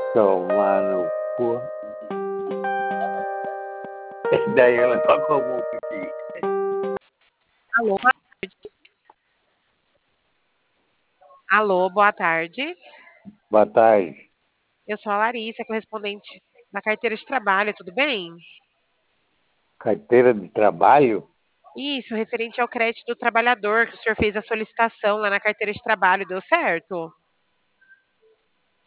Tomar no cu. Daí ela tocou o pipi. Alô, alô, boa tarde. Boa tarde. Eu sou a Larissa, correspondente da carteira de trabalho, tudo bem? Carteira de trabalho? Isso, referente ao crédito do trabalhador, que o senhor fez a solicitação lá na carteira de trabalho, deu certo?